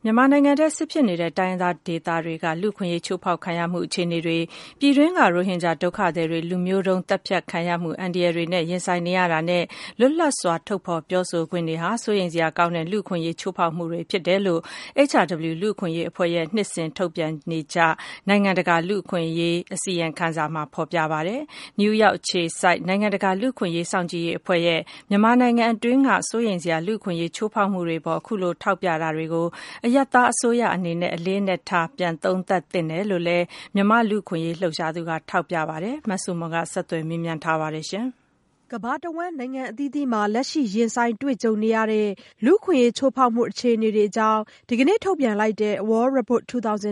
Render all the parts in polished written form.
မြန်မာနိုင်ငံထဲစစ်ဖြစ်နေတဲ့တိုင်းရင်းသားဒေသတွေကလူ့အခွင့်အရေးချိုးဖောက်ခံရမှုအခြေအနေတွေပြည်တွင်းကရိုဟင်ဂျာဒုက္ခသည်တွေလူမျိုးတုံးသတ်ဖြတ်ခံရမှုအန္တရာယ်တွေနဲ့ရင်ဆိုင်နေရတာနဲ့လွတ်လပ်စွာထုတ်ဖော်ပြောဆိုခွင့်တွေဟာစိုးရိမ်စရာကောင်းတဲ့လူ့အခွင့်အရေးချိုးဖောက်မှုတွေဖြစ်တယ်လို့ HRW လူ့အခွင့်အရေးအဖွဲ့ရဲ့နှစ်စဉ်ထုတ်ပြန်နေကျနိုင်ငံတကာလူ့အခွင့်အရေးအစီရင်ခံစာမှာဖော်ပြပါတယ်။ နယူးယောက်အခြေစိုက်နိုင်ငံတကာလူ့အခွင့်အရေးစောင့်ကြည့်ရေးအဖွဲ့ရဲ့မြန်မာနိုင်ငံအတွင်းကစိုးရိမ်စရာလူ့အခွင့်အရေးချိုးဖောက်မှုတွေပေါ်အခုလိုထောက်ပြတာတွေကိုအရပ်သားအစိုးရအနေနဲ့အလေးအနက်ထားပြန်သုံးသပ်သင့်တယ်လို့လည်းမြန်မာလူ့အခွင့်အရေးလှုပ်ရှားသူကထောက်ပြပါတယ်။မဆုမွန်ကဆက်သွယ်မေးမြန်းထားပါတယ်။ကမ္ဘာတဝန်းနိုင်ငံအသီးသီးမှာလက်ရှိရင်ဆိုင်တွေ့ကြုံနေရတဲ့လူ့အခွင့်အရေးချိုးဖောက်မှုအခြေအနေတွေအကြောင်းဒီကနေ့ထုတ်ပြန်လိုက်တဲ့ World Report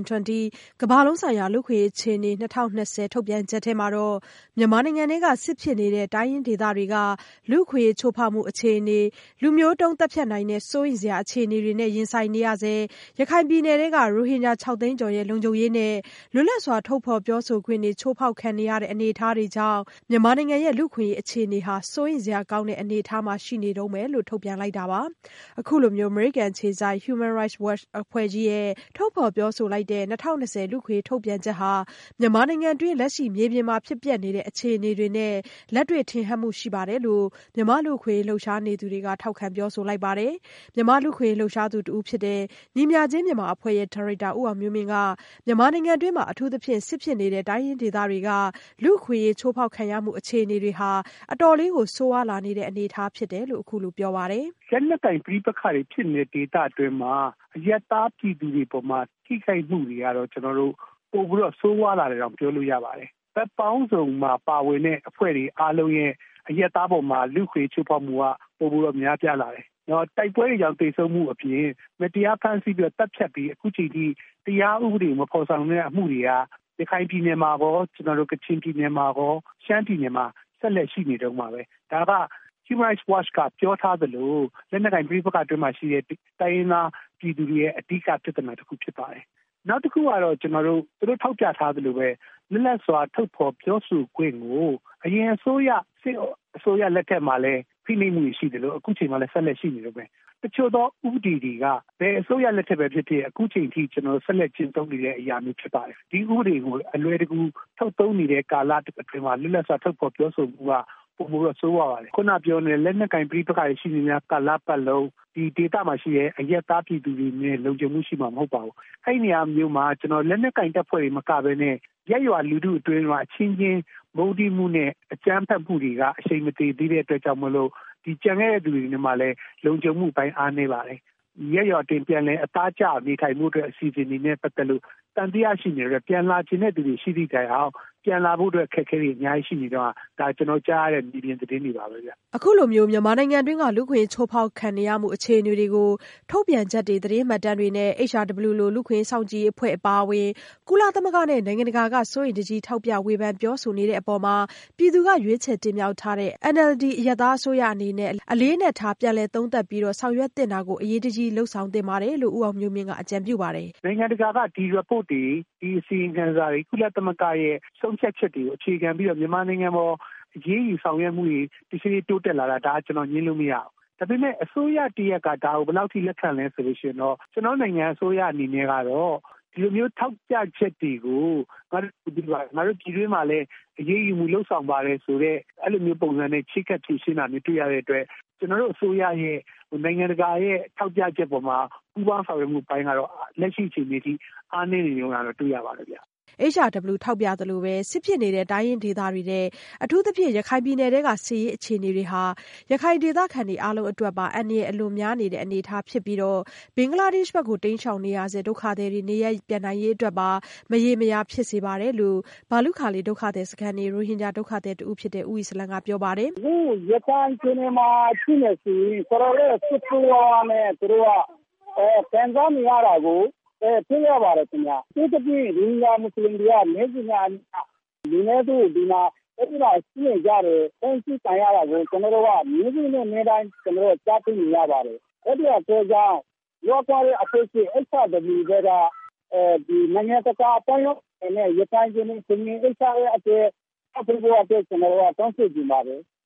2020 ကမ္ဘာလုံးဆိုင်ရာလူ့အခွင့်အရေးအခြေအနေ2020ထုတ်ပြန်ချက်ထဲမှာတော့မြန်မာနိုင်ငံထဲကစစ်ဖြစ်နေတဲ့တိုင်းရင်းဒေသတွေကလူ့အခွင့်အရေးချိုးဖောက်မှုအခြေအနေလူမျိုးတုံးသတ်ဖြတ်နိုင်တဲ့စိုးရိမ်စရာအခြေအနေတွေနဲ့ရင်ဆိုင်နေရဆဲရခိုင်ပြည်နယ်ထဲကရိုဟင်ဂျာ6သိန်းကျော်ရဲ့လုံခြုံရေးနဲ့လွတ်လပ်စွာထုတ်ဖော်ပြောဆိုခွင့်တွေချိုးဖောက်ခံနေရတဲ့အနေအထားတွေကြောင့်မြန်မာနိုင်ငံရဲ့လူ့အခွင့်အရေးအခြေအနေဟာစိုးရိမ်စရာကောင်းတဲ့အနေအထားမှာရှိနေတုန်းပဲလို့ထုတ်ပြန်လိုက်တာပါ။အခုလိုမျိုးအမေရိကန်အခြေစိုက် Human Rights Watch အဖွဲ့ကြီးရဲ့ထုတ်ဖော်ပြောဆိုလိုက်တဲ့2020လူ့အခွင့်အရေးထုတ်ပြန်ချက်ဟာမြန်မာနိုင်ငံတွင်းလက်ရှိမြေပြင်မှာဖြစ်ပျက်နေတဲ့အခြေအနေတွေနဲ့လက်တွေ့ထင်ဟပ်မှုရှိပါတယ်လို့မြန်မာလူ့အခွင့်အရေးလှုပ်ရှားနေသူတွေကထောက်ခံပြောဆိုလိုက်ပါတယ်။မြန်မာလူ့အခွင့်အရေးလှုပ်ရှားသူတဦးဖြစ်တဲ့ညီမျှခြင်းမြန်မာအဖွဲ့ရဲ့ဒါရိုက်တာဦးအောင်မျိုးမင်းကမြန်မာနိုင်ငံတွင်းမှာအထူးသဖြင့်စစ်ဖြစ်နေတဲ့တိုင်းရင်းဒေသတွေကလူ့အခွင့်အရေးချိုးဖောက်ခံရမှုအခြေအနေတွေဟာအတော်လေးကိုဆိုးဝါးလာနေတဲ့အနေအထားဖြစ်တယ်လို့အခုလိုပြောပါတယ်။လက်နက်ကိုင်ပြည်ပခါတွေဖြစ်နေတဲ့ဒေသအတွင်းမှာအယက်သားပြည်သူတွေပေါ်မှာထိခိုက်မှုတွေကတော့ကျွန်တော်တို့ပို့ပြီးတော့ဆိုးဝါးလာတယ်တော့ပြောလို့ရပါတယ်။သက်ပေါင်းစုံမှာပါဝင်တဲ့အဖွဲ့တွေအားလုံးရဲ့အယက်သားပေါ်မှာလူ့ခွေချိုးဖောက်မှုကပို့ပြီးတော့များပြားလာတယ်။တော့တိုက်ပွဲတွေကြောင့်တိတ်ဆုံးမှုအပြင်မတရားဖမ်းဆီးပြီးတပ်ဖြတ်ပြီးအခုချိန်ထိတရားဥပဒေမဖော်ဆောင်တဲ့အမှုတွေကရခိုင်ပြည်နယ်မှာကောကျွန်တော်တို့ကချင်ပြည်နယ်မှာကောရှမ်းပြည်နယ်မှာဆက်လက်ရှိနေတော့မှာပဲ။ဒါကHuman Rights Watch ကပြောထားသလိုလက်နက်ကိုင်ပြည်ပခါအတွင်းမှာရှိတဲ့တိုင်းရင်းသားပြည်သူတွေရဲ့အဓိကပြဿနာတစ်ခုဖြစ်ပါတယ်။နောက်တစ်ခုကတော့ကျွန်တော်တို့သူတို့ထောက်ပြထားသလိုပဲလက်လက်စွာထုတ်ဖော်ပြောဆိုခွင့်ကိုအရင်အစိုးရလက်ထက်မှာလည်းဖိနှိပ်မှုရှိတယ်လို့အခုချိန်မှာလည်းဆက်လက်ရှိနေတော့ပဲတချို့သောဥပဒေတွေကဘယ်အစိုးရလက်ထက်ပဲဖြစ်ဖြစ်အခုချိန်ထိကျွန်တော်ဆက်လက်ကျင့်သုံးနေတဲ့အရာမျိုးဖြစ်ပါတယ်။ဒီဥပဒေကိုအလွယ်တကူထုတ်သုံးနေတဲ့ကာလအတွင်းမှာလက်လက်စွာထုတ်ဖော်ပြောဆိုမှုကပုံမှန်ဆိုးဝါးပါတယ်ခုနပြောနေတဲ့လက်နက်ကိုင်ပြည်ပခါရှိနေတဲ့ကာလပတ်လုံးဒီဒေတာမှာရှိတဲ့အရက်သားပြည်သူတွေနဲ့လုံခြုံမှုရှိမှာမဟုတ်ပါဘူးအဲ့ဒီနေရာမျိုးမှာကျွန်တော်လက်နက်ကိုင်တပ်ဖွဲ့တွေမကဘဲနဲ့ရက်ရွာလူထုအတွင်းမှာအချင်းချင်းမုန်းတီးမှုနဲ့အကြမ်းဖက်မှုတွေကအရှိန်မတည်သေးတဲ့အတွက်ကြောင့်မလို့ဒီကြံခဲ့တဲ့သူတွေနဲ့မှလည်းလုံခြုံမှုပိုင်းအားနေပါတယ်ရက်ရွာတင်ပြန်လဲအသားကျနေထိုင်မှုအတွက်အစီအစဉ်တွေနဲ့ပတ်သက်လို့တန်တရားရှိနေတယ်ပြန်လာခြင်းတဲ့သူတွေရှိသည့်တိုင်အောင်ပြန်လာဖို့အတွက်ခက်ခဲတွေအများကြီးရှိနေတော့ဒါကျွန်တော်ကြားရတဲ့မြေပြင်သတင်းတွေပါပဲဗျ။အခုလိုမျိုးမြန်မာနိုင်ငံတွင်းကလူ့ခွင့်ချိုးဖောက်ခံနေရမှုအခြေအနေတွေကိုထုတ်ပြန်ချက်တွေသတင်းမှတ်တမ်းတွေနဲ့ HRW လိုလူ့ခွင့်စောင့်ကြည့်ရေးအဖွဲ့အပါအဝင်ကုလသမဂ္ဂနဲ့နိုင်ငံတကာကစိုးရိမ်တကြီးထောက်ပြဝေဖန်ပြောဆိုနေတဲ့အပေါ်မှာပြည်သူကရွေးချယ်တင်မြှောက်ထားတဲ့ NLD အရပ်သားအစိုးရအနေနဲ့အလေးအနက်ထားပြန်လည်သုံးသပ်ပြီးတော့ဆောင်ရွက်သင့်တာကိုအရေးတကြီးလှုပ်ဆောင်သင့်ပါတယ်လို့ဦးအောင်မျိုးမင်းကအကြံပြုပါတယ်။နိုင်ငံတကာကဒီ report တွေဒီအစီရင်ခံစာတွေကုလသမဂ္ဂရဲ့ဆုံးဖြတ်ချက်တွေကိုအခြေခံပြီးတော့မြန်မာနိုင်ငံပေါ်အရေးယူဆောင်ရွက်မှုတွေတရှိတိုးတက်လာတာဒါကျွန်တော်ညင်းလို့မရဘူး။ဒါပေမဲ့အစိုးရတရက်ကဒါကိုဘယ်လောက်ထိလက်ခံလဲဆိုလို့ရှိရင်တော့ကျွန်တော်နိုင်ငံအစိုးရအနေနဲ့ကတော့ဒီလိုမျိုးထောက်ပြချက်တွေကိုငါတို့ပြည်တွင်းမှာလည်းအရေးယူမှုလှုပ်ဆောင်ပါတယ်ဆိုတော့အဲ့လိုမျိုးပုံစံနဲ့ချိတ်ကပ်ဖြည့်ရှင်းတာမျိုးတွေ့ရတဲ့အတွက်ကျွန်တော်တို့အစိုးရရဲ့နိုင်ငံတကာရဲ့ထောက်ပြချက်ပေါ်မှာပူးပေါင်းဆောင်ရွက်မှုပိုင်းကတော့လက်ရှိအချိန်ထိအားနည်းနေကြတာတော့တွေ့ရပါတယ်ဗျ HRW ထောက်ပြသလိုပဲစစ်ဖြစ်နေတဲ့တိုင်းရင်းဒေသတွေနဲ့အထူးသဖြင့်ရခိုင်ပြည်နယ်ထဲကစစ်ရေးအခြေအနေတွေဟာရခိုင်ဒေသခံတွေအားလုံးအတွက်ပါအန္တရာယ်အလွန်များနေတဲ့အနေအထားဖြစ်ပြီးတော့ဘင်္ဂလားဒေ့ရှ်ဘက်ကိုတိမ်းရှောင်နေရဆဲဒုက္ခသည်တွေနေရပ်ပြန်နိုင်ရေးအတွက်ပါမရေမရာဖြစ်စေပါတယ်လို့ဘာလုခါလီဒုက္ခသည်စခန်းနေရိုဟင်ဂျာဒုက္ခသည်တူဖြစ်တဲ့ဦးအီစလမ်ကပြောပါတယ်။ဒီရခိုင်ပြည်နယ်မှာရှိနေစီတော်တော်လေးစစ်ပွဲနဲ့သူတို့ကပြန်စားနေရတာကိုသိရပါတယ်ခင်ဗျာဒီတပြည့်ဒီညာမွတ်စလင်တွေကနေစီညာလူနေသူဒီမှာအဲ့ဒီတော့ရှိနေကြတယ်အင်းစီတိုင်ရတာကိုကျွန်တော်တို့ကမျိုးစုနဲ့နေတိုင်းကျွန်တော်တို့ကြားသိနေရပါတယ်အဲ့ဒီအကြောင်းရောကွာရဲ့အဖွဲ့အစည်း HRW ကဒီနိုင်ငံတကာအပိုင်းနဲ့ရခိုင်ပြည်နယ်ပြည်နယ် HRW အတဲ့အဖွဲ့ကိုကျွန်တော်တို့တောင်းဆိုကြပါတယ်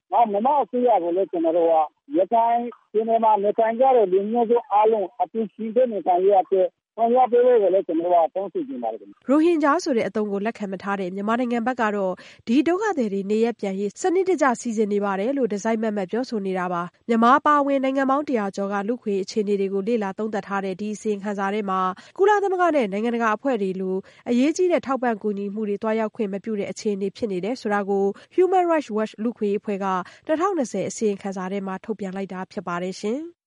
နောက်မြန်မာအစိုးရကိုလည်းကျွန်တော်တို့ကရခိုင်ပြည်နယ်မှာနေထိုင်ကြတဲ့လူမျိုးစုအားလုံးအတူရှိတဲ့နေထိုင်ရတဲ့ဆောင်ရွက်ပေးဖို့လည်းကျွန်တော်တို့ကတောင်းဆိုနေပါတယ်။ရိုဟင်ဂျာဆိုတဲ့အသုံးကိုလက်ခံမထားတဲ့မြန်မာနိုင်ငံဘက်ကတော့ဒီဒုက္ခသည်တွေနေရပ်ပြန်ရေးစနစ်တကျစီစဉ်နေပါတယ်လို့တစိုက်မတ်မတ်ပြောဆိုနေတာပါ။မြန်မာအပါအဝင်နိုင်ငံပေါင်း100ကျော်ကလူ့အခွင့်အရေးအခြေအနေတွေကိုလေ့လာသုံးသပ်ထားတဲ့ဒီအစီရင်ခံစာထဲမှာကုလသမဂ္ဂနဲ့နိုင်ငံတကာအဖွဲ့တွေလိုအရေးကြီးတဲ့ထောက်ပံ့ကူညီမှုတွေတွားရောက်ခွင့်မပြုတဲ့အခြေအနေဖြစ်နေတယ်ဆိုတာကို Human Rights Watch လူ့အခွင့်အရေးအဖွဲ့က2020အစီရင်ခံစာထဲမှာထုတ်ပြန်လိုက်တာဖြစ်ပါတယ်ရှင်။